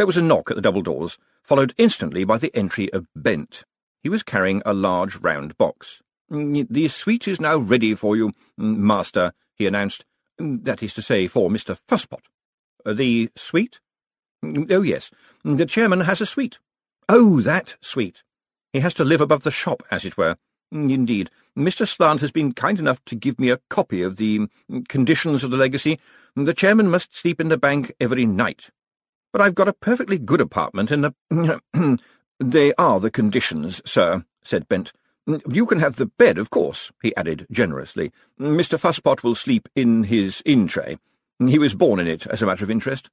There was a knock at the double doors, followed instantly by the entry of Bent. He was carrying a large round box. "The suite is now ready for you, master," he announced. "That is to say, for Mr. Fusspot." "The suite?" "Oh, yes. The chairman has a suite." "Oh, that suite. He has to live above the shop, as it were." "Indeed. Mr. Slant has been kind enough to give me a copy of the conditions of the legacy. The chairman must sleep in the bank every night. But I've got a perfectly good apartment in the—" "They are the conditions, sir," said Bent. "You can have the bed, of course," he added generously. "Mr. Fusspot will sleep in his in-tray. He was born in it, as a matter of interest."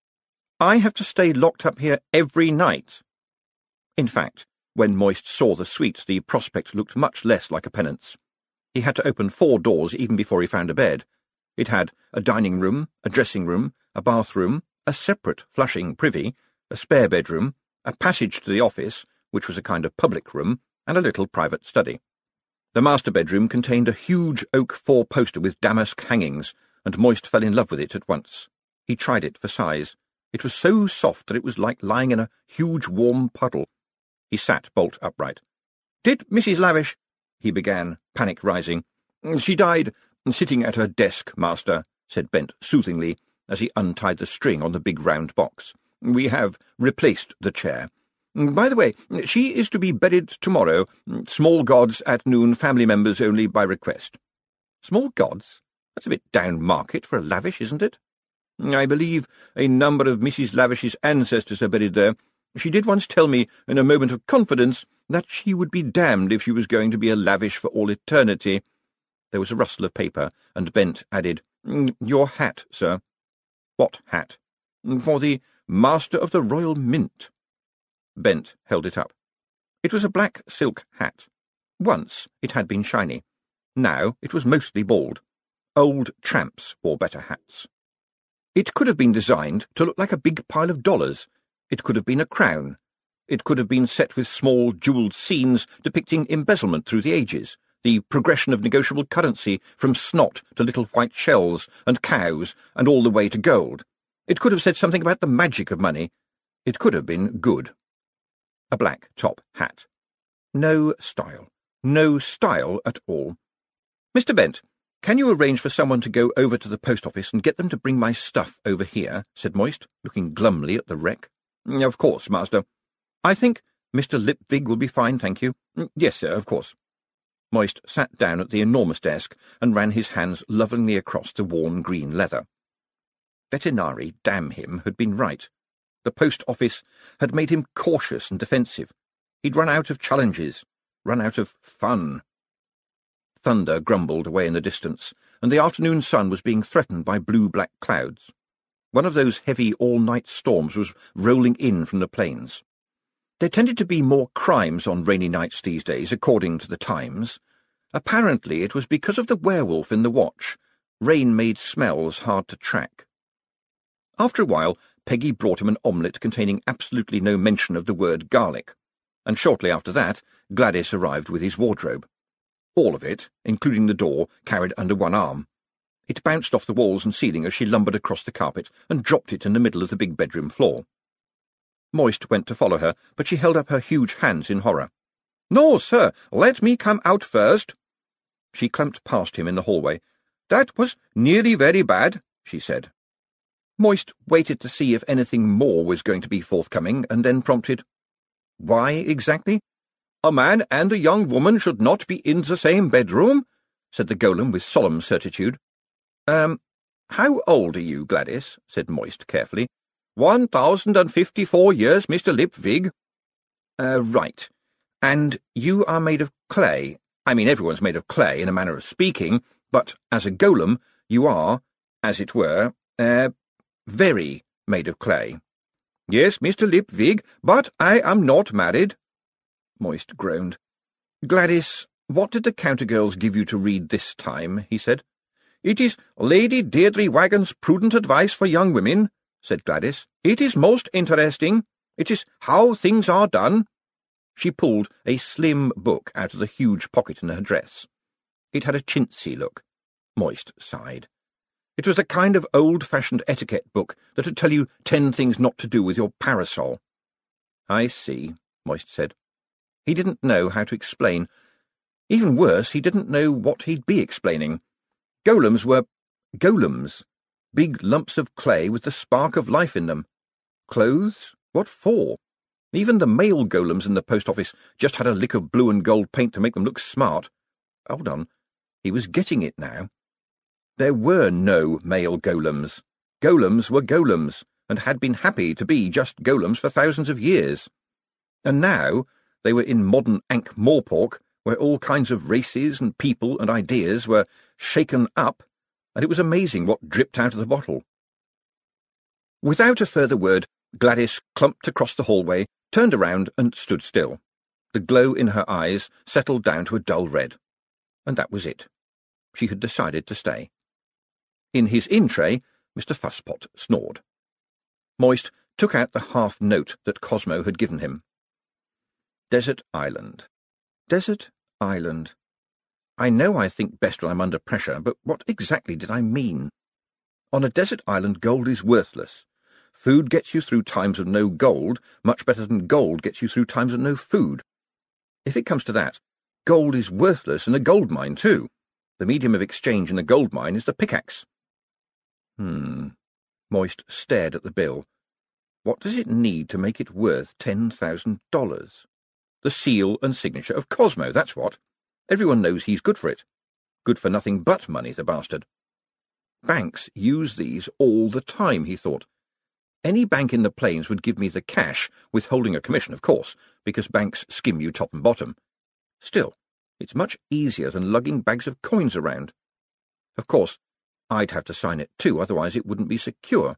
"I have to stay locked up here every night." In fact, when Moist saw the suite, the prospect looked much less like a penance. He had to open 4 doors even before he found a bed. It had a dining room, a dressing room, a bathroom, a separate flushing privy, a spare bedroom, a passage to the office, which was a kind of public room, and a little private study. The master bedroom contained a huge oak 4-poster with damask hangings, and Moist fell in love with it at once. He tried it for size. It was so soft that it was like lying in a huge warm puddle. He sat bolt upright. "Did Mrs. Lavish—" he began, panic rising. "She died sitting at her desk, master," said Bent soothingly, as he untied the string on the big round box. "We have replaced the chair. By the way, she is to be buried tomorrow. Small gods at noon, family members only by request." "Small gods? That's a bit down market for a Lavish, isn't it?" "I believe a number of Mrs. Lavish's ancestors are buried there. She did once tell me, in a moment of confidence, that she would be damned if she was going to be a Lavish for all eternity." There was a rustle of paper, and Bent added, "Your hat, sir." "What hat?" "For the Master of the Royal Mint." Bent held it up. It was a black silk hat. Once it had been shiny. Now it was mostly bald. Old tramps wore better hats. It could have been designed to look like a big pile of dollars. It could have been a crown. It could have been set with small jewelled scenes depicting embezzlement through the ages, the progression of negotiable currency from snot to little white shells and cows and all the way to gold. It could have said something about the magic of money. It could have been good. A black top hat. No style. No style at all. "Mr. Bent, can you arrange for someone to go over to the post office and get them to bring my stuff over here?" said Moist, looking glumly at the wreck. "Of course, master." "I think Mr. Lipwig will be fine, thank you." "Yes, sir, of course." Moist sat down at the enormous desk and ran his hands lovingly across the worn green leather. Vetinari, damn him, had been right. The post office had made him cautious and defensive. He'd run out of challenges, run out of fun. Thunder grumbled away in the distance, and the afternoon sun was being threatened by blue-black clouds. One of those heavy all-night storms was rolling in from the plains. There tended to be more crimes on rainy nights these days, according to the Times. Apparently it was because of the werewolf in the watch. Rain made smells hard to track. After a while, Peggy brought him an omelette containing absolutely no mention of the word garlic, and shortly after that Gladys arrived with his wardrobe. All of it, including the door, carried under one arm. It bounced off the walls and ceiling as she lumbered across the carpet and dropped it in the middle of the big bedroom floor. Moist went to follow her, but she held up her huge hands in horror. "No, sir, let me come out first." She clumped past him in the hallway. "That was nearly very bad," she said. Moist waited to see if anything more was going to be forthcoming, and then prompted, "Why exactly?" "A man and a young woman should not be in the same bedroom," said the golem with solemn certitude. How old are you, Gladys?" said Moist carefully. 1,054 years, Mr. Lipwig." Right. And you are made of clay. I mean, everyone's made of clay, in a manner of speaking, but as a golem, you are, as it were, very made of clay." "Yes, Mr. Lipwig, but I am not married." Moist groaned. "Gladys, what did the counter-girls give you to read this time?" he said. "It is Lady Deirdre Waggon's Prudent Advice for Young Women," said Gladys. "It is most interesting. It is how things are done." She pulled a slim book out of the huge pocket in her dress. It had a chintzy look. Moist sighed. It was the kind of old-fashioned etiquette book that'd tell you 10 things not to do with your parasol. I see, Moist said. He didn't know how to explain. Even worse, he didn't know what he'd be explaining. Golems were golems, big lumps of clay with the spark of life in them. Clothes? What for? Even the male golems in the post office just had a lick of blue and gold paint to make them look smart. Hold on, he was getting it now. There were no male golems. Golems were golems, and had been happy to be just golems for thousands of years. And now they were in modern Ankh-Morpork, where all kinds of races and people and ideas were shaken up, and it was amazing what dripped out of the bottle. Without a further word, Gladys clumped across the hallway, turned around and stood still. The glow in her eyes settled down to a dull red. And that was it. She had decided to stay. In his in-tray, Mr. Fusspot snored. Moist took out the half-note that Cosmo had given him. Desert Island. Desert Island. I know I think best when I'm under pressure, but what exactly did I mean? On a desert island, gold is worthless. Food gets you through times of no gold much better than gold gets you through times of no food. If it comes to that, gold is worthless in a gold mine too. The medium of exchange in a gold mine is the pickaxe. Moist stared at the bill. What does it need to make it worth $10,000? The seal and signature of Cosmo, that's what. Everyone knows he's good for it. Good for nothing but money, the bastard. Banks use these all the time, he thought. Any bank in the plains would give me the cash, withholding a commission, of course, because banks skim you top and bottom. Still, it's much easier than lugging bags of coins around. Of course, I'd have to sign it too, otherwise it wouldn't be secure.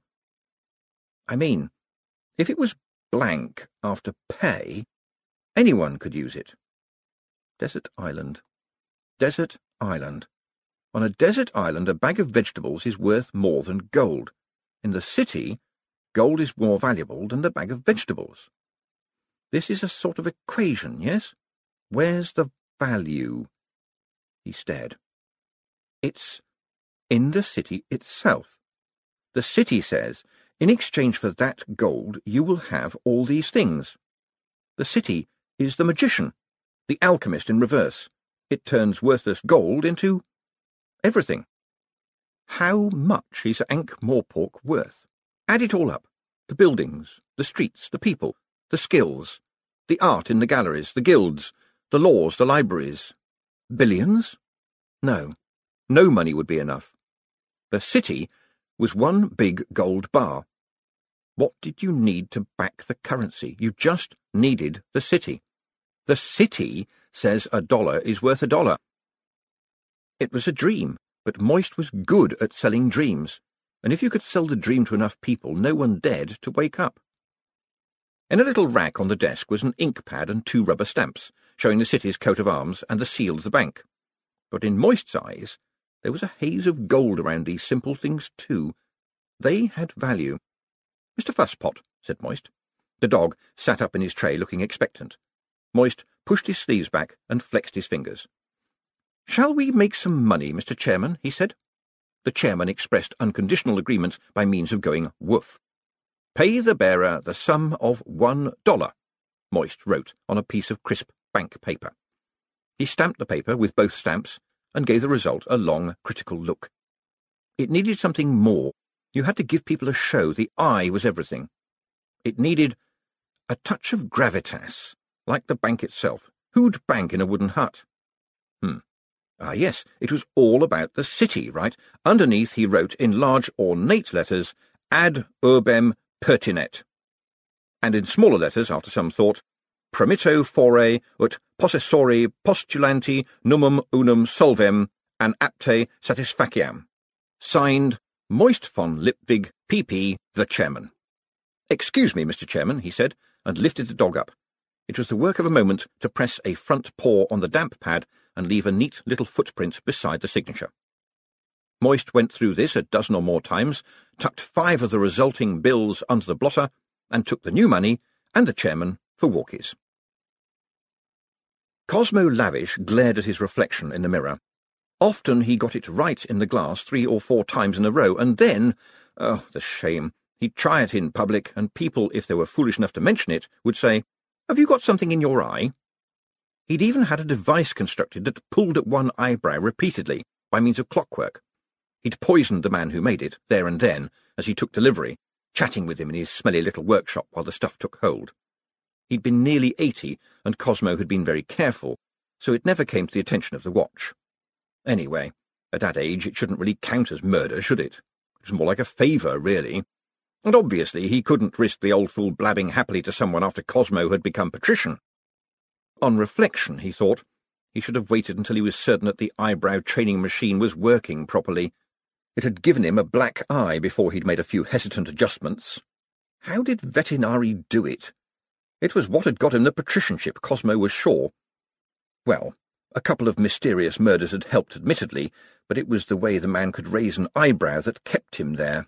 I mean, if it was blank after pay, anyone could use it. Desert Island. Desert Island. On a desert island, a bag of vegetables is worth more than gold. In the city, gold is more valuable than the bag of vegetables. This is a sort of equation, yes? Where's the value? He stared. It's in the city itself. The city says, in exchange for that gold, you will have all these things. The city is the magician, the alchemist in reverse. It turns worthless gold into everything. How much is Ankh-Morpork worth? Add it all up. The buildings, the streets, the people, the skills, the art in the galleries, the guilds, the laws, the libraries. Billions? No. No money would be enough. The city was one big gold bar. What did you need to back the currency? You just needed the city. The city says $1 is worth $1. It was a dream, but Moist was good at selling dreams, and if you could sell the dream to enough people, no one dared to wake up. In a little rack on the desk was an ink pad and 2 rubber stamps, showing the city's coat of arms and the seal of the bank. But in Moist's eyes, there was a haze of gold around these simple things too. They had value. "Mr. Fusspot," said Moist. The dog sat up in his tray looking expectant. Moist pushed his sleeves back and flexed his fingers. "Shall we make some money, Mr. Chairman?" he said. The chairman expressed unconditional agreement by means of going woof. "Pay the bearer the sum of $1, Moist wrote on a piece of crisp bank paper. He stamped the paper with both stamps and gave the result a long, critical look. It needed something more. You had to give people a show. The eye was everything. It needed a touch of gravitas, like the bank itself. Who'd bank in a wooden hut? Ah, yes, it was all about the city, right? Underneath he wrote in large ornate letters, Ad urbem pertinet. And in smaller letters, after some thought, Promitto fore ut possessori postulanti numum unum solvem an apte satisfaciam. Signed, Moist von Lipwig, P.P., the chairman. "Excuse me, Mr. Chairman," he said, and lifted the dog up. It was the work of a moment to press a front paw on the damp pad and leave a neat little footprint beside the signature. Moist went through this a dozen or more times, tucked 5 of the resulting bills under the blotter, and took the new money and the chairman for walkies. Cosmo Lavish glared at his reflection in the mirror. Often he got it right in the glass 3 or 4 times in a row, and then, oh, the shame, he'd try it in public, and people, if they were foolish enough to mention it, would say, "Have you got something in your eye?" He'd even had a device constructed that pulled at one eyebrow repeatedly, by means of clockwork. He'd poisoned the man who made it, there and then, as he took delivery, chatting with him in his smelly little workshop while the stuff took hold. He'd been nearly 80, and Cosmo had been very careful, so it never came to the attention of the watch. Anyway, at that age it shouldn't really count as murder, should it? It was more like a favour, really. And obviously he couldn't risk the old fool blabbing happily to someone after Cosmo had become patrician. On reflection, he thought, he should have waited until he was certain that the eyebrow training machine was working properly. It had given him a black eye before he'd made a few hesitant adjustments. How did Vetinari do it? It was what had got him the patricianship, Cosmo was sure. Well, a couple of mysterious murders had helped, admittedly, but it was the way the man could raise an eyebrow that kept him there.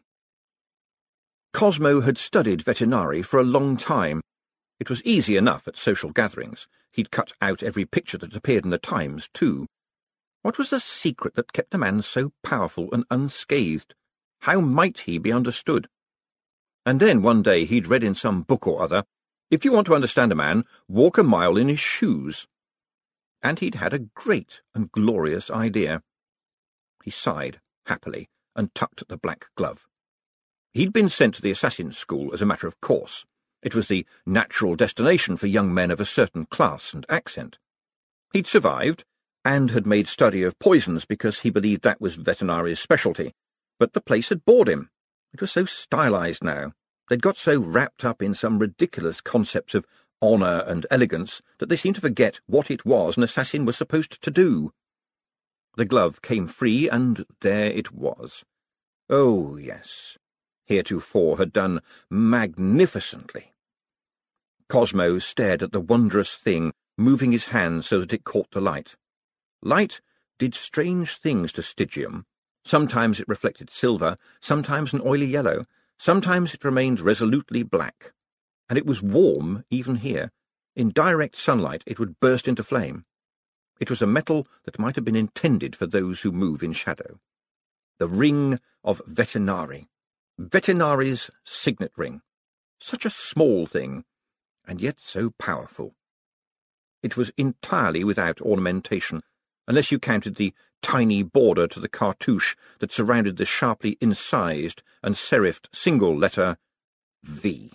Cosmo had studied Vetinari for a long time. It was easy enough at social gatherings. He'd cut out every picture that appeared in the Times, too. What was the secret that kept the man so powerful and unscathed? How might he be understood? And then one day he'd read in some book or other, "If you want to understand a man, walk a mile in his shoes." And he'd had a great and glorious idea. He sighed, happily, and tucked at the black glove. He'd been sent to the assassin's school as a matter of course. It was the natural destination for young men of a certain class and accent. He'd survived, and had made study of poisons because he believed that was Vetinari's specialty, but the place had bored him. It was so stylized now. They'd got so wrapped up in some ridiculous concepts of honour and elegance that they seemed to forget what it was an assassin was supposed to do. The glove came free, and there it was. Oh, yes. Heretofore had done magnificently. Cosmo stared at the wondrous thing, moving his hand so that it caught the light. Light did strange things to Stygium. Sometimes it reflected silver, sometimes an oily yellow, sometimes it remained resolutely black. And it was warm even here. In direct sunlight it would burst into flame. It was a metal that might have been intended for those who move in shadow. The ring of Vetinari. Vetinari's signet ring. Such a small thing, and yet so powerful. It was entirely without ornamentation, unless you counted the tiny border to the cartouche that surrounded the sharply incised and serifed single letter V.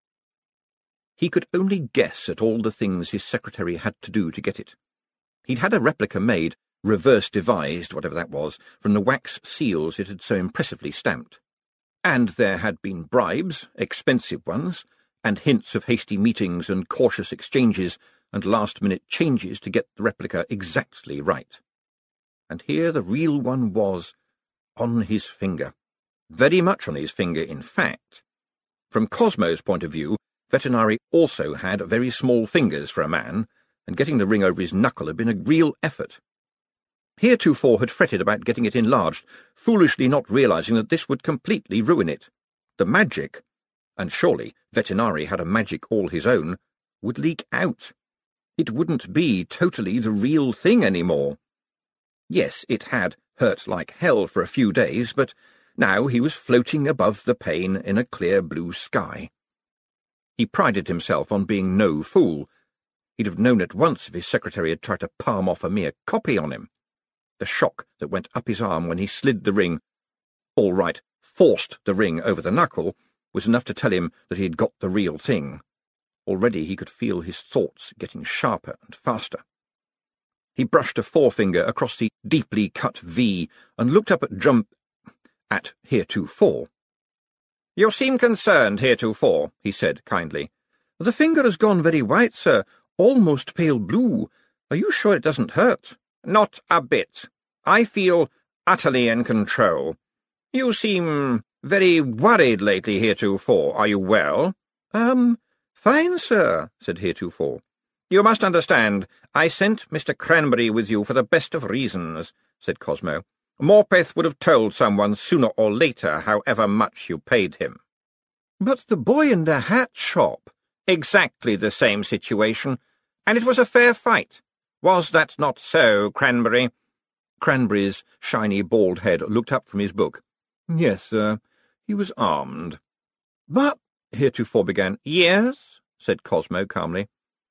He could only guess at all the things his secretary had to do to get it. He'd had a replica made, reverse-devised, whatever that was, from the wax seals it had so impressively stamped. And there had been bribes, expensive ones, and hints of hasty meetings and cautious exchanges and last-minute changes to get the replica exactly right. And here the real one was, on his finger. Very much on his finger, in fact. From Cosmo's point of view, Vetinari also had very small fingers for a man, and getting the ring over his knuckle had been a real effort. Heretofore had fretted about getting it enlarged, foolishly not realizing that this would completely ruin it. The magic, and surely Vetinari had a magic all his own, would leak out. It wouldn't be totally the real thing any more. Yes, it had hurt like hell for a few days, but now he was floating above the pain in a clear blue sky. He prided himself on being no fool. He'd have known at once if his secretary had tried to palm off a mere copy on him. The shock that went up his arm when he slid the ring, all right, forced the ring over the knuckle, was enough to tell him that he had got the real thing. Already he could feel his thoughts getting sharper and faster. He brushed a forefinger across the deeply cut V and looked up at Heretofore. "You seem concerned, Heretofore," he said kindly. "The finger has gone very white, sir, almost pale blue. Are you sure it doesn't hurt?" "Not a bit. I feel utterly in control. You seem very worried lately, Heretofore. Are you well?" Fine, sir," said Heretofore. "You must understand, I sent Mr. Cranberry with you for the best of reasons," said Cosmo. "Morpeth would have told someone sooner or later, however much you paid him." "But the boy in the hat shop—" "Exactly the same situation, and it was a fair fight. Was that not so, Cranberry?" Cranberry's shiny bald head looked up from his book. "Yes, sir. He was armed." "But—" Heretofore began. "Yes?" said Cosmo calmly.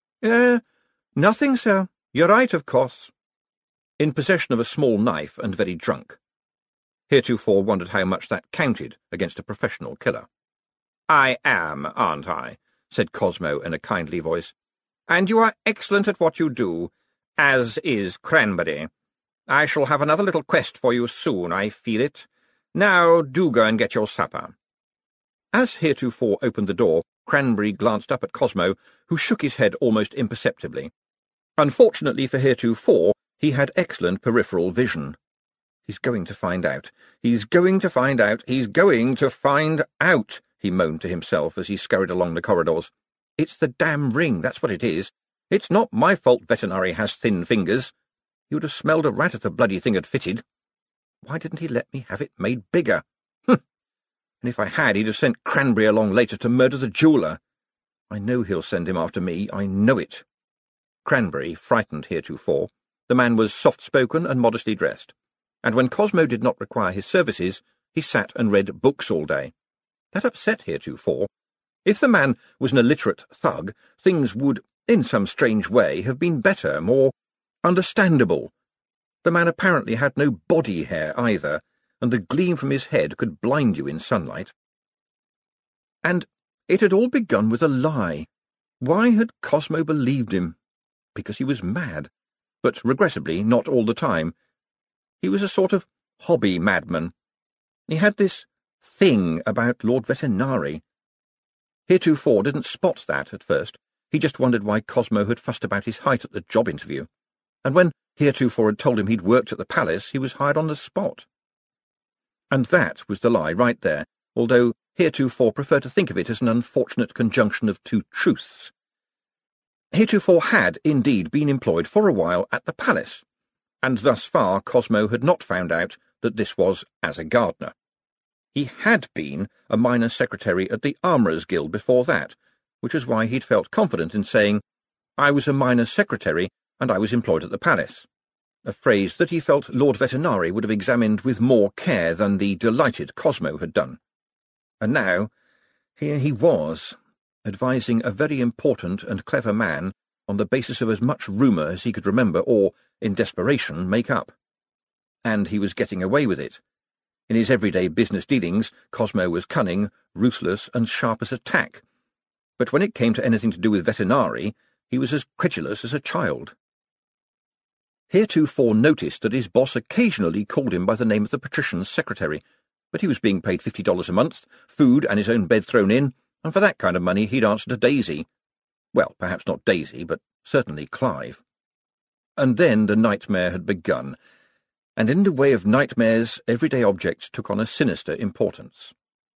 Nothing, sir. You're right, of course." In possession of a small knife and very drunk. Heretofore wondered how much that counted against a professional killer. "I am, aren't I?" said Cosmo in a kindly voice. "And you are excellent at what you do, as is Cranberry. I shall have another little quest for you soon, I feel it. Now do go and get your supper." As Heretofore opened the door, Cranberry glanced up at Cosmo, who shook his head almost imperceptibly. Unfortunately for Heretofore, he had excellent peripheral vision. "He's going to find out. He's going to find out. He's going to find out," he moaned to himself as he scurried along the corridors. "It's the damn ring, that's what it is. It's not my fault Vetinari has thin fingers. He would have smelled a rat if the bloody thing had fitted. Why didn't he let me have it made bigger? And if I had, he'd have sent Cranberry along later to murder the jeweller. I know he'll send him after me, I know it." Cranberry frightened Heretofore. The man was soft-spoken and modestly dressed, and when Cosmo did not require his services, he sat and read books all day. That upset Heretofore. If the man was an illiterate thug, things would, in some strange way, have been better, more understandable. The man apparently had no body hair either, and the gleam from his head could blind you in sunlight. And it had all begun with a lie. Why had Cosmo believed him? Because he was mad, but regrettably not all the time. He was a sort of hobby madman. He had this thing about Lord Vetinari. Heretofore didn't spot that at first. He just wondered why Cosmo had fussed about his height at the job interview. And when Heretofore had told him he'd worked at the palace, he was hired on the spot. And that was the lie right there, although Heretofore preferred to think of it as an unfortunate conjunction of two truths. Heretofore had, indeed, been employed for a while at the palace, and thus far Cosmo had not found out that this was as a gardener. He had been a minor secretary at the Armourers' Guild before that, which was why he'd felt confident in saying, "I was a minor secretary, and I was employed at the palace," a phrase that he felt Lord Vetinari would have examined with more care than the delighted Cosmo had done. And now, here he was, advising a very important and clever man on the basis of as much rumour as he could remember or, in desperation, make up. And he was getting away with it. In his everyday business dealings, Cosmo was cunning, ruthless, and sharp as a tack. But when it came to anything to do with Vetinari, he was as credulous as a child. Heretofore noticed that his boss occasionally called him by the name of the patrician's secretary, but he was being paid $50 a month, food and his own bed thrown in, and for that kind of money he'd answer to Daisy. Well, perhaps not Daisy, but certainly Clive. And then the nightmare had begun, and in the way of nightmares, everyday objects took on a sinister importance.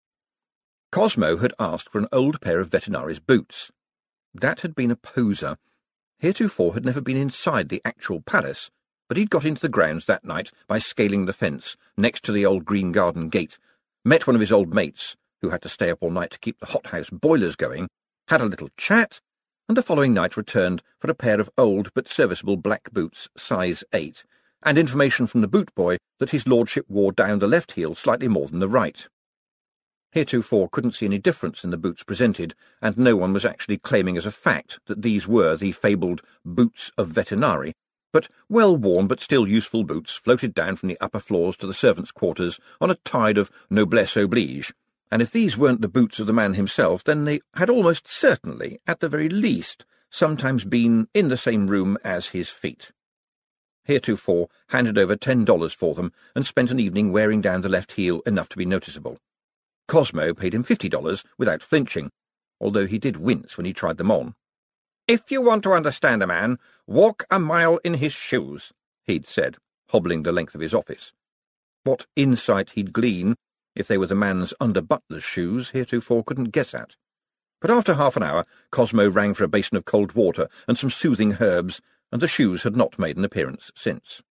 Cosmo had asked for an old pair of Vetinari's boots. That had been a poser. Heretofore had never been inside the actual palace, but he'd got into the grounds that night by scaling the fence next to the old green garden gate, met one of his old mates, who had to stay up all night to keep the hothouse boilers going, had a little chat, and the following night returned for a pair of old but serviceable black boots, size 8, and information from the boot boy that his lordship wore down the left heel slightly more than the right. Heretofore couldn't see any difference in the boots presented, and no one was actually claiming as a fact that these were the fabled boots of Vetinari, but well-worn but still useful boots floated down from the upper floors to the servants' quarters on a tide of noblesse oblige, and if these weren't the boots of the man himself, then they had almost certainly, at the very least, sometimes been in the same room as his feet. Heretofore handed over $10 for them and spent an evening wearing down the left heel enough to be noticeable. Cosmo paid him $50 without flinching, although he did wince when he tried them on. "If you want to understand a man, walk a mile in his shoes," he'd said, hobbling the length of his office. What insight he'd glean, if they were the man's under-butler's shoes, Heretofore couldn't guess at. But after half an hour, Cosmo rang for a basin of cold water and some soothing herbs, and the shoes had not made an appearance since.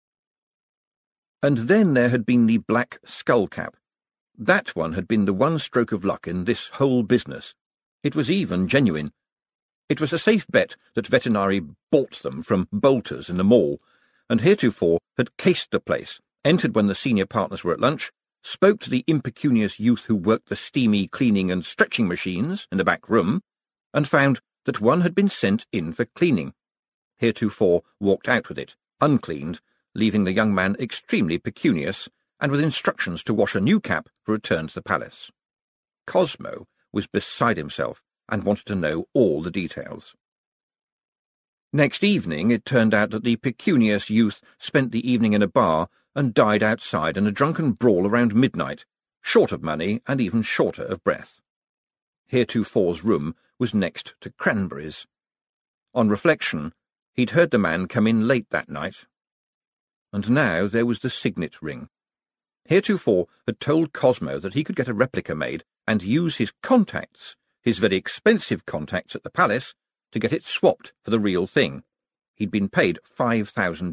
And then there had been the black skull-cap. That one had been the one stroke of luck in this whole business. It was even genuine. It was a safe bet that Vetinari bought them from Bolter's in the mall, and heretofore had cased the place, entered when the senior partners were at lunch, spoke to the impecunious youth who worked the steamy cleaning and stretching machines in the back room, and found that one had been sent in for cleaning. Heretofore walked out with it, uncleaned, leaving the young man extremely pecunious, and with instructions to wash a new cap for return to the palace. Cosmo was beside himself, and wanted to know all the details. Next evening it turned out that the pecunious youth spent the evening in a bar and died outside in a drunken brawl around midnight, short of money and even shorter of breath. Heretofore's room was next to Cranberry's. On reflection, he'd heard the man come in late that night. And now there was the signet ring. Heretofore had told Cosmo that he could get a replica made and use his contacts, his very expensive contacts at the palace, to get it swapped for the real thing. He'd been paid $5,000.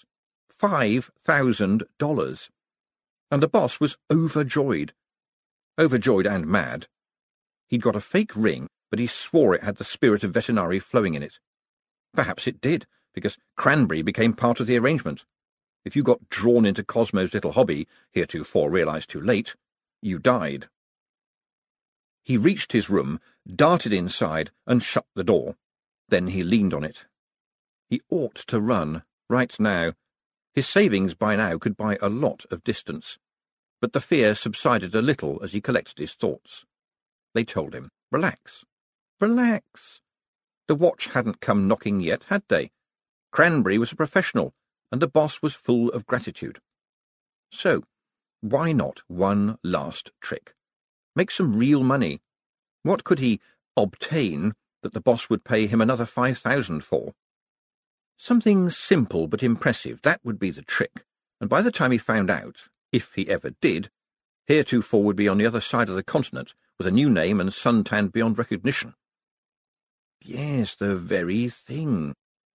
$5,000. And the boss was overjoyed. Overjoyed and mad. He'd got a fake ring, but he swore it had the spirit of Vetinari flowing in it. Perhaps it did, because Cranberry became part of the arrangement. If you got drawn into Cosmo's little hobby, heretofore realised too late, you died. He reached his room, darted inside, and shut the door. Then he leaned on it. He ought to run, right now. His savings by now could buy a lot of distance. But the fear subsided a little as he collected his thoughts. They told him, relax, relax. The watch hadn't come knocking yet, had they? Cranberry was a professional, and the boss was full of gratitude. So, why not one last trick? Make some real money. What could he obtain that the boss would pay him another $5,000 for? Something simple but impressive, that would be the trick, and by the time he found out, if he ever did, heretofore would be on the other side of the continent with a new name and sun-tanned beyond recognition. Yes, the very thing.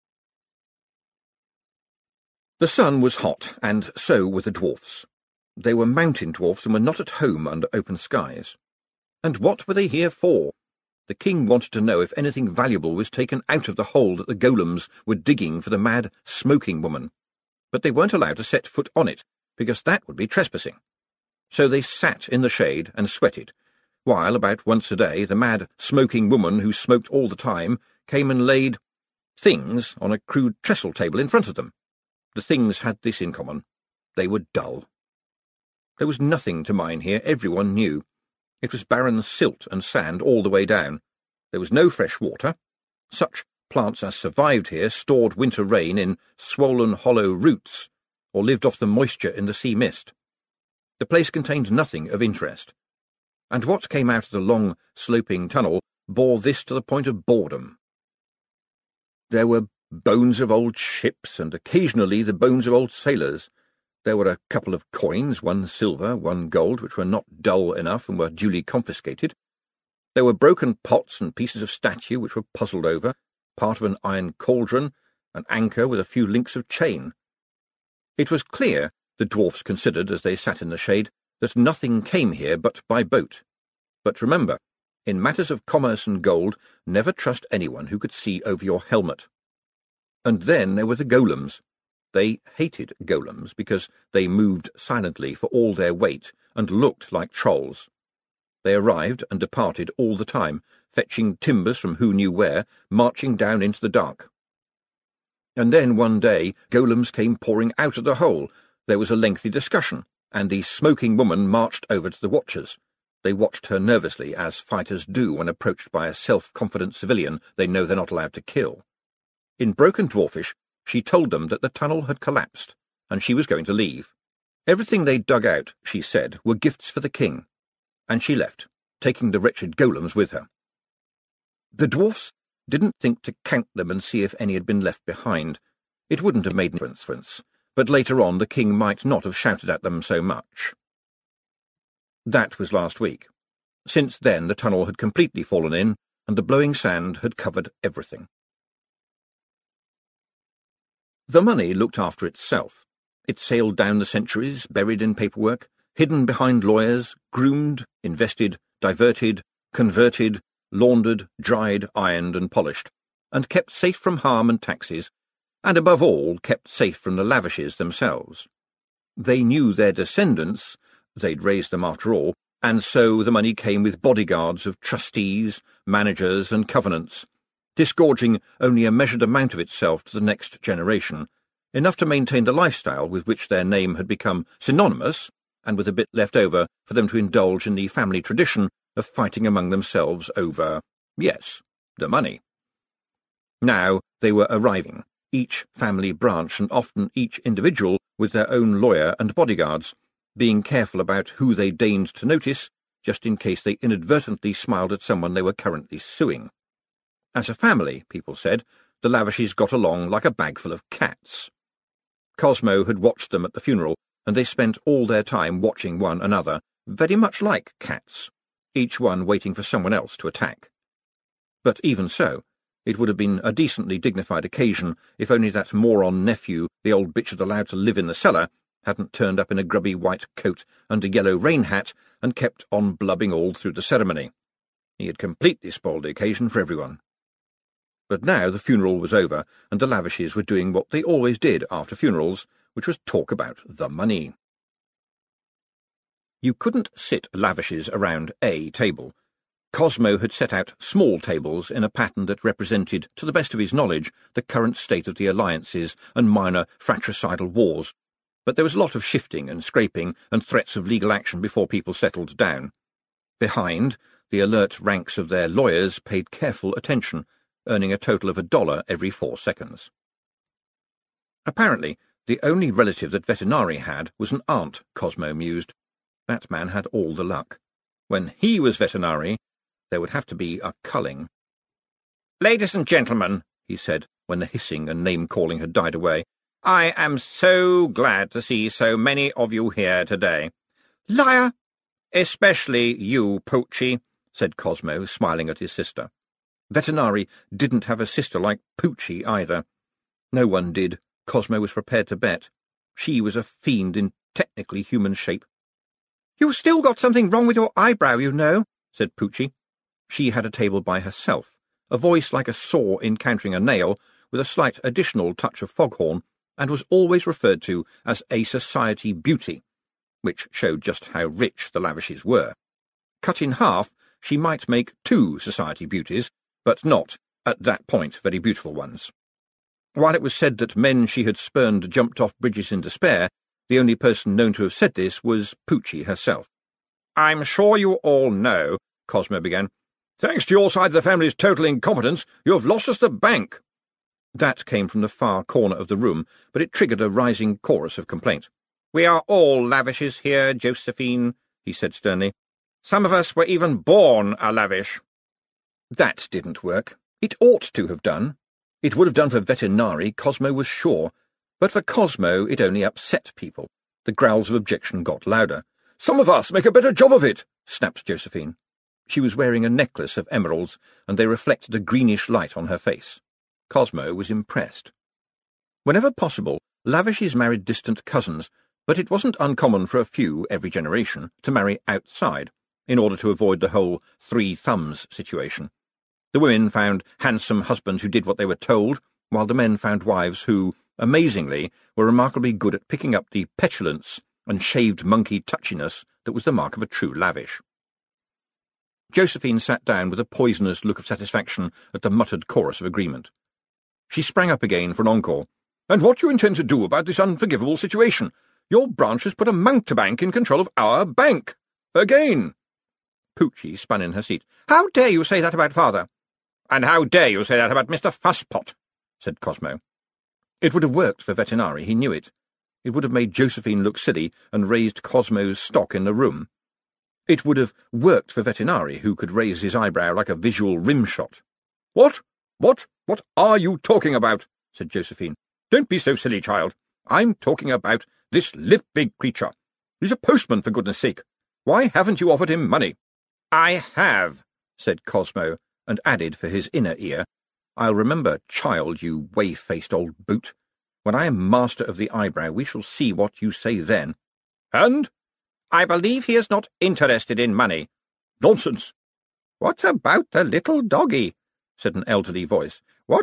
The sun was hot, and so were the dwarfs. They were mountain dwarfs and were not at home under open skies. And what were they here for? The king wanted to know if anything valuable was taken out of the hole that the golems were digging for the mad smoking woman. But they weren't allowed to set foot on it, because that would be trespassing. So they sat in the shade and sweated, while about once a day the mad smoking woman who smoked all the time came and laid things on a crude trestle table in front of them. The things had this in common. They were dull. There was nothing to mine here, everyone knew. It was barren silt and sand all the way down. There was no fresh water. Such plants as survived here stored winter rain in swollen hollow roots, or lived off the moisture in the sea mist. The place contained nothing of interest, and what came out of the long, sloping tunnel bore this to the point of boredom. There were bones of old ships, and occasionally the bones of old sailors. There were a couple of coins, one silver, one gold, which were not dull enough and were duly confiscated. There were broken pots and pieces of statue which were puzzled over, part of an iron cauldron, an anchor with a few links of chain. It was clear, the dwarfs considered as they sat in the shade, that nothing came here but by boat. But remember, in matters of commerce and gold, never trust anyone who could see over your helmet. And then there were the golems. They hated golems because they moved silently for all their weight and looked like trolls. They arrived and departed all the time, fetching timbers from who knew where, marching down into the dark. And then one day golems came pouring out of the hole. There was a lengthy discussion, and the smoking woman marched over to the watchers. They watched her nervously, as fighters do when approached by a self-confident civilian they know they're not allowed to kill. In broken dwarfish, she told them that the tunnel had collapsed, and she was going to leave. Everything they'd dug out, she said, were gifts for the king, and she left, taking the wretched golems with her. The dwarfs didn't think to count them and see if any had been left behind. It wouldn't have made any difference, but later on the king might not have shouted at them so much. That was last week. Since then the tunnel had completely fallen in, and the blowing sand had covered everything. The money looked after itself. It sailed down the centuries, buried in paperwork, hidden behind lawyers, groomed, invested, diverted, converted, laundered, dried, ironed, and polished, and kept safe from harm and taxes, and above all kept safe from the Lavishes themselves. They knew their descendants, they'd raised them after all, and so the money came with bodyguards of trustees, managers and covenants, disgorging only a measured amount of itself to the next generation, enough to maintain the lifestyle with which their name had become synonymous, and with a bit left over for them to indulge in the family tradition of fighting among themselves over, yes, the money. Now they were arriving, each family branch and often each individual with their own lawyer and bodyguards, being careful about who they deigned to notice, just in case they inadvertently smiled at someone they were currently suing. As a family, people said, the Lavishes got along like a bagful of cats. Cosmo had watched them at the funeral, and they spent all their time watching one another, very much like cats, each one waiting for someone else to attack. But even so, it would have been a decently dignified occasion if only that moron nephew the old bitch had allowed to live in the cellar hadn't turned up in a grubby white coat and a yellow rain hat and kept on blubbing all through the ceremony. He had completely spoiled the occasion for everyone. But now the funeral was over, and the Lavishes were doing what they always did after funerals, which was talk about the money. You couldn't sit Lavishes around a table. Cosmo had set out small tables in a pattern that represented, to the best of his knowledge, the current state of the alliances and minor fratricidal wars, but there was a lot of shifting and scraping and threats of legal action before people settled down. Behind, the alert ranks of their lawyers paid careful attention, earning a total of $1 every 4 seconds. Apparently, the only relative that Vetinari had was an aunt, Cosmo mused. That man had all the luck. When he was Vetinari, there would have to be a culling. "Ladies and gentlemen," he said, when the hissing and name-calling had died away, "I am so glad to see so many of you here today." "Liar!" "Especially you, Poochie," said Cosmo, smiling at his sister. Vetinari didn't have a sister like Poochie either. No one did, Cosmo was prepared to bet. She was a fiend in technically human shape. "You've still got something wrong with your eyebrow, you know," said Poochie. She had a table by herself, a voice like a saw encountering a nail, with a slight additional touch of foghorn, and was always referred to as a society beauty, which showed just how rich the Lavishes were. Cut in half, she might make 2 society beauties, but not, at that point, very beautiful ones. While it was said that men she had spurned jumped off bridges in despair, the only person known to have said this was Poochie herself. "I'm sure you all know," Cosmo began. "Thanks to your side of the family's total incompetence, you have lost us the bank." That came from the far corner of the room, but it triggered a rising chorus of complaint. "We are all Lavishes here, Josephine," he said sternly. "Some of us were even born a Lavish." That didn't work. It ought to have done. It would have done for Vetinari, Cosmo was sure. But for Cosmo, it only upset people. The growls of objection got louder. "Some of us make a better job of it," snapped Josephine. She was wearing a necklace of emeralds, and they reflected a greenish light on her face. Cosmo was impressed. Whenever possible, Lavishes married distant cousins, but it wasn't uncommon for a few, every generation, to marry outside, in order to avoid the whole 3 thumbs situation. The women found handsome husbands who did what they were told, while the men found wives who, amazingly, were remarkably good at picking up the petulance and shaved monkey touchiness that was the mark of a true Lavish. Josephine sat down with a poisonous look of satisfaction at the muttered chorus of agreement. She sprang up again for an encore. "And what do you intend to do about this unforgivable situation? Your branch has put a mountebank in control of our bank. Again!" Poochie spun in her seat. "How dare you say that about father?" "And how dare you say that about Mr. Fusspot?" said Cosmo. It would have worked for Vetinari, he knew it. It would have made Josephine look silly and raised Cosmo's stock in the room. It would have worked for Vetinari, who could raise his eyebrow like a visual rim shot. What are you talking about?" said Josephine. "Don't be so silly, child. I'm talking about this lip-big creature. He's a postman, for goodness sake. Why haven't you offered him money?" "I have," said Cosmo, and added for his inner ear, "I'll remember, child, you whey-faced old boot. When I am master of the eyebrow, we shall see what you say then." "And?" "I believe he is not interested in money." "Nonsense." "What about the little doggy?" said an elderly voice. "What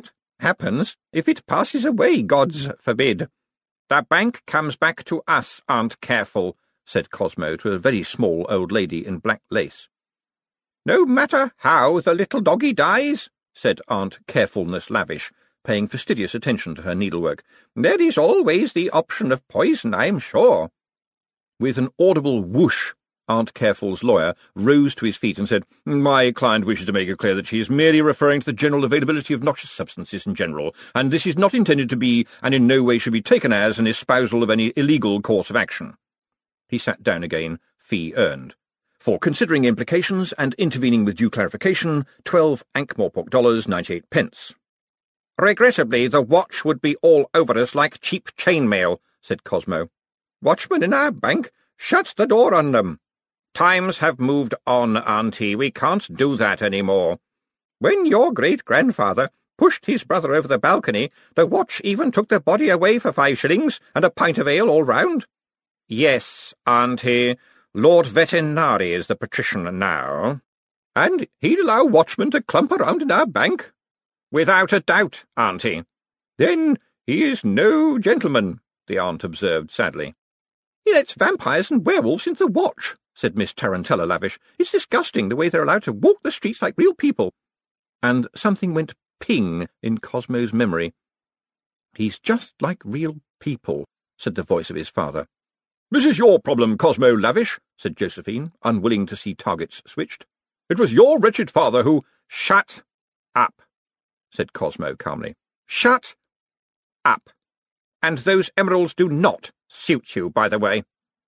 happens if it passes away, gods forbid. The bank comes back to us, Aunt Careful, said Cosmo to a very small old lady in black lace. No matter how the little doggy dies, said Aunt Carefulness Lavish, paying fastidious attention to her needlework. There is always the option of poison, I'm sure. With an audible whoosh, Aunt Careful's lawyer rose to his feet and said, My client wishes to make it clear that she is merely referring to the general availability of noxious substances in general, and this is not intended to be, and in no way should be taken as, an espousal of any illegal course of action. He sat down again, fee earned. For considering implications and intervening with due clarification, 12 Ankh-Morpork dollars 98 pence. Regrettably, the watch would be all over us like cheap chainmail, said Cosmo. Watchmen in our bank, shut the door on them. Times have moved on, Auntie. We can't do that any more. When your great-grandfather pushed his brother over the balcony, the watch even took the body away for 5 shillings and a pint of ale all round. Yes, Auntie, Lord Vetinari is the patrician now. And he'd allow watchmen to clump around in our bank? Without a doubt, Auntie. Then he is no gentleman, the aunt observed sadly. He lets vampires and werewolves into the watch, said Miss Tarantella Lavish. It's disgusting the way they're allowed to walk the streets like real people. And something went ping in Cosmo's memory. He's just like real people, said the voice of his father. This is your problem, Cosmo Lavish, said Josephine, unwilling to see targets switched. It was your wretched father who— Shut up, said Cosmo calmly. Shut up. And those emeralds do not suit you, by the way.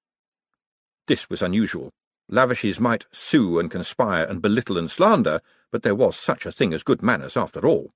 This was unusual. Lavishes might sue and conspire and belittle and slander, but there was such a thing as good manners after all.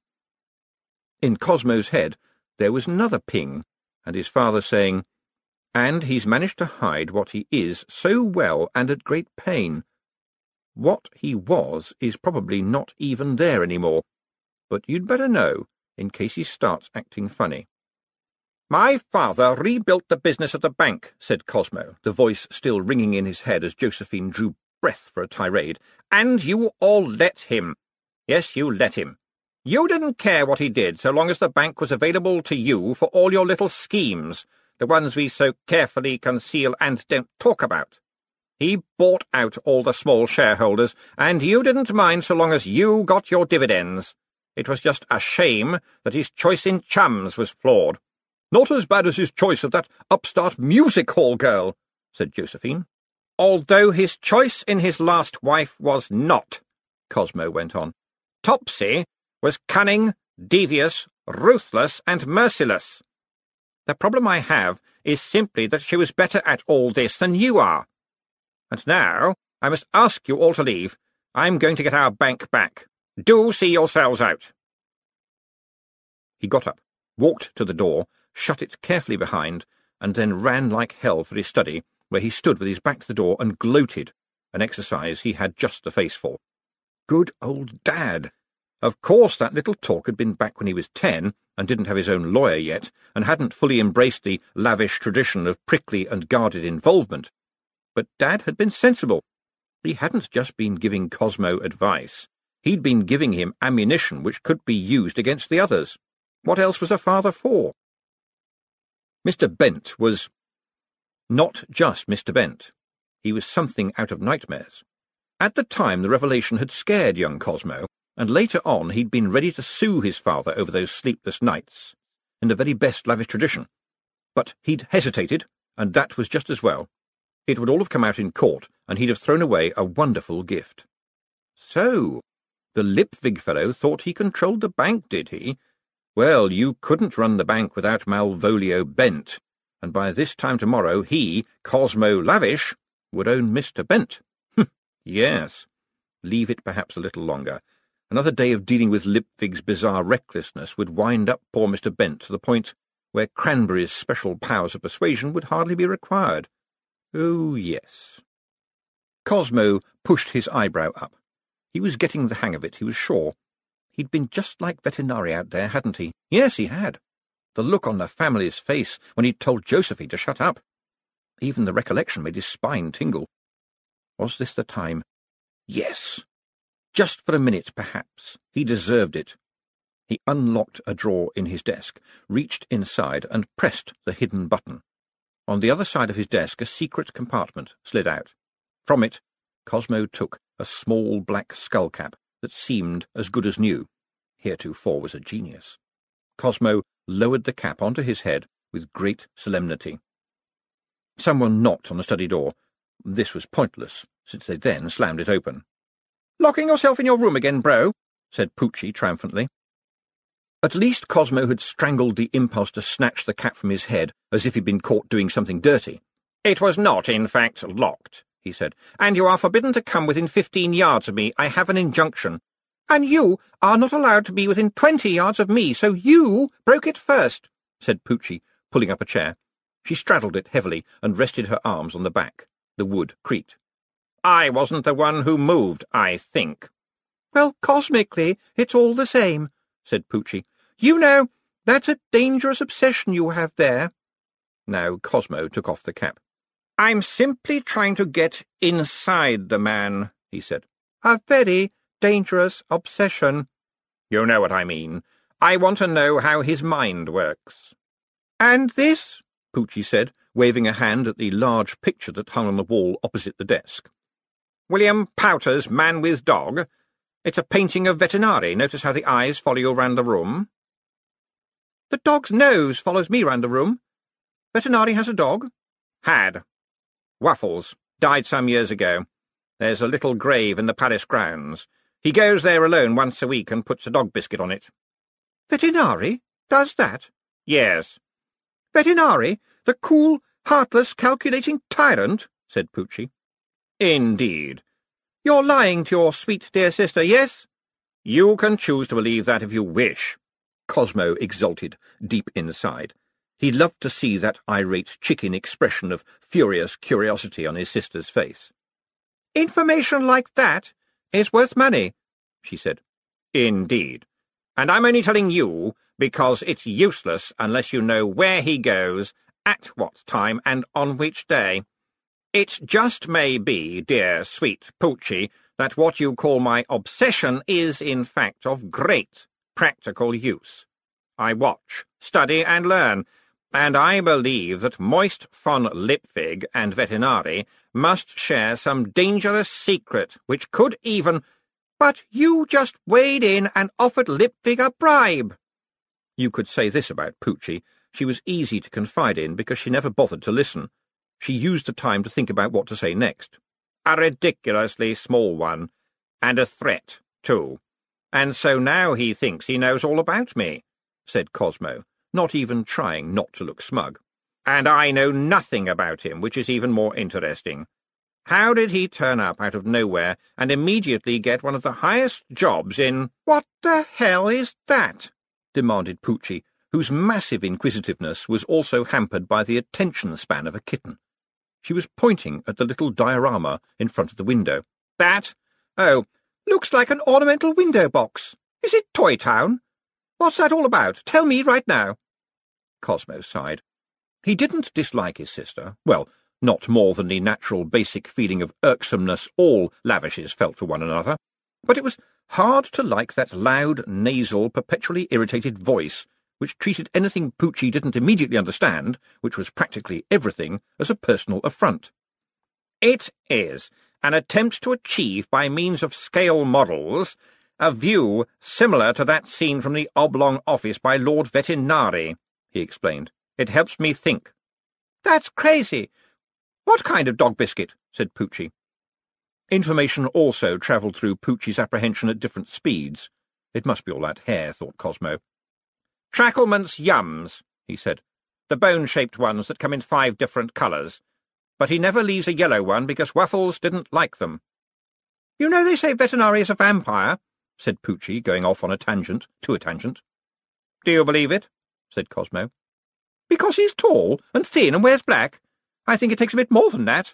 In Cosmo's head there was another ping, and his father saying, And he's managed to hide what he is so well and at great pain. What he was is probably not even there any more, but you'd better know, in case he starts acting funny. My father rebuilt the business of the bank, said Cosmo, the voice still ringing in his head as Josephine drew breath for a tirade, and you all let him. Yes, you let him. You didn't care what he did so long as the bank was available to you for all your little schemes, the ones we so carefully conceal and don't talk about. He bought out all the small shareholders, and you didn't mind so long as you got your dividends. It was just a shame that his choice in chums was flawed. Not as bad as his choice of that upstart music-hall girl, said Josephine. Although his choice in his last wife was not, Cosmo went on. Topsy was cunning, devious, ruthless, and merciless. The problem I have is simply that she was better at all this than you are. And now I must ask you all to leave. I'm going to get our bank back. Do see yourselves out. He got up, walked to the door, shut it carefully behind, and then ran like hell for his study, where he stood with his back to the door and gloated, an exercise he had just the face for. Good old Dad! Of course that little talk had been back when he was 10, and didn't have his own lawyer yet, and hadn't fully embraced the lavish tradition of prickly and guarded involvement. But Dad had been sensible. He hadn't just been giving Cosmo advice. He'd been giving him ammunition which could be used against the others. What else was a father for? Mr. Bent was not just Mr. Bent. He was something out of nightmares. At the time the revelation had scared young Cosmo, and later on he'd been ready to sue his father over those sleepless nights, in the very best lavish tradition. But he'd hesitated, and that was just as well. It would all have come out in court, and he'd have thrown away a wonderful gift. So, the Lipvig fellow thought he controlled the bank, did he? Well, you couldn't run the bank without Malvolio Bent, and by this time tomorrow he, Cosmo Lavish, would own Mr. Bent. Yes. Leave it perhaps a little longer. Another day of dealing with Lipvig's bizarre recklessness would wind up poor Mr. Bent to the point where Cranberry's special powers of persuasion would hardly be required. Oh, yes. Cosmo pushed his eyebrow up. He was getting the hang of it, he was sure. He'd been just like Vetinari out there, hadn't he? Yes, he had. The look on the family's face when he'd told Josephine to shut up. Even the recollection made his spine tingle. Was this the time? Yes. Just for a minute, perhaps. He deserved it. He unlocked a drawer in his desk, reached inside and pressed the hidden button. On the other side of his desk a secret compartment slid out. From it, Cosmo took a small black skullcap that seemed as good as new. Heretofore was a genius. Cosmo lowered the cap onto his head with great solemnity. Someone knocked on the study door. This was pointless, since they then slammed it open. "Locking yourself in your room again, bro?" said Poochie triumphantly. At least Cosmo had strangled the impulse to snatch the cap from his head as if he'd been caught doing something dirty. "It was not, in fact, locked," he said, "and you are forbidden to come within 15 yards of me. I have an injunction. And you are not allowed to be within 20 yards of me, so you broke it first," said Poochie, pulling up a chair. She straddled it heavily and rested her arms on the back. The wood creaked. "I wasn't the one who moved, I think." "Well, cosmically, it's all the same," said Poochie. "You know, that's a dangerous obsession you have there." Now Cosmo took off the cap. "I'm simply trying to get inside the man," he said. "A very dangerous obsession." "You know what I mean. I want to know how his mind works." "And this?" Poochie said, waving a hand at the large picture that hung on the wall opposite the desk. "William Powter's Man with Dog. It's a painting of Vetinari. Notice how the eyes follow you round the room?" "The dog's nose follows me round the room. Vetinari has a dog?" "Had. Waffles. Died some years ago. There's a little grave in the palace grounds. He goes there alone once a week and puts a dog biscuit on it." "Vetinari does that?" "Yes." "Vetinari, the cool, heartless, calculating tyrant?" said Poochie. "Indeed." "You're lying to your sweet dear sister, yes?" "You can choose to believe that if you wish." Cosmo exulted deep inside. He loved to see that irate chicken expression of furious curiosity on his sister's face. "Information like that is worth money," she said. "Indeed. And I'm only telling you because it's useless unless you know where he goes, at what time, and on which day. It just may be, dear sweet Poochie, that what you call my obsession is, in fact, of great practical use. I watch, study, and learn, and I believe that Moist von Lipwig and Vetinari must share some dangerous secret which could even— "But you just weighed in and offered Lipwig a bribe." You could say this about Poochie. She was easy to confide in because she never bothered to listen. She used the time to think about what to say next. "A ridiculously small one, and a threat, too. And so now he thinks he knows all about me," said Cosmo, not even trying not to look smug. "And I know nothing about him, which is even more interesting. How did he turn up out of nowhere and immediately get one of the highest jobs in—" "What the hell is that?" demanded Poochie, whose massive inquisitiveness was also hampered by the attention span of a kitten. She was pointing at the little diorama in front of the window. "That? Oh, looks like an ornamental window box. Is it Toy Town? What's that all about? Tell me right now." Cosmo sighed. He didn't dislike his sister. Well, not more than the natural basic feeling of irksomeness all lavishes felt for one another. But it was hard to like that loud, nasal, perpetually irritated voice, which treated anything Poochie didn't immediately understand, which was practically everything, as a personal affront. "It is an attempt to achieve, by means of scale models, a view similar to that seen from the oblong office by Lord Vetinari," he explained. "It helps me think." "That's crazy. What kind of dog biscuit?" said Poochie. Information also travelled through Poochie's apprehension at different speeds. It must be all that hair, thought Cosmo. "Trackleman's Yums," he said. "The bone-shaped ones that come in 5 different colours. But he never leaves a yellow one because Waffles didn't like them." "You know they say Vetinari is a vampire," said Poochie, going off on a tangent, to a tangent. "Do you believe it?" said Cosmo. "Because he's tall and thin and wears black. I think it takes a bit more than that."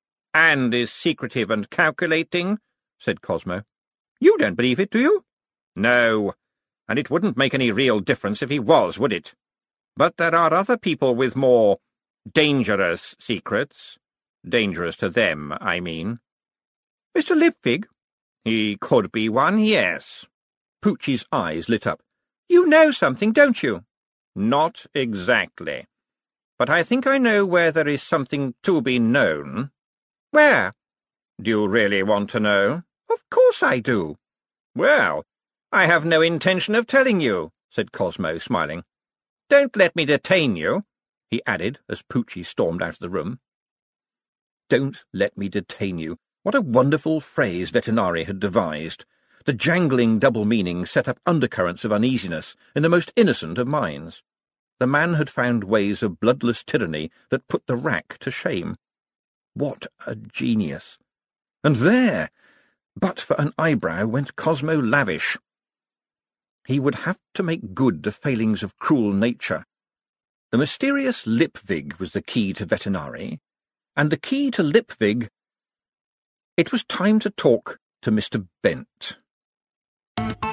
"And is secretive and calculating," said Cosmo. "You don't believe it, do you?" "No, and it wouldn't make any real difference if he was, would it? But there are other people with more dangerous secrets. Dangerous to them, I mean." "Mr. Lipwig?" "He could be one, yes." Poochie's eyes lit up. You know something, don't you? Not exactly. But I think I know where there is something to be known. Where? Do you really want to know? Of course I do. Well, I have no intention of telling you, said Cosmo, smiling. Don't let me detain you, he added as Poochie stormed out of the room. Don't let me detain you. What a wonderful phrase Vetinari had devised. The jangling double meaning set up undercurrents of uneasiness in the most innocent of minds. The man had found ways of bloodless tyranny that put the rack to shame. What a genius! And there, but for an eyebrow, went Cosmo Lavish. He would have to make good the failings of cruel nature. The mysterious Lipwig was the key to Vetinari, and the key to Lipwig— It was time to talk to Mr. Bent.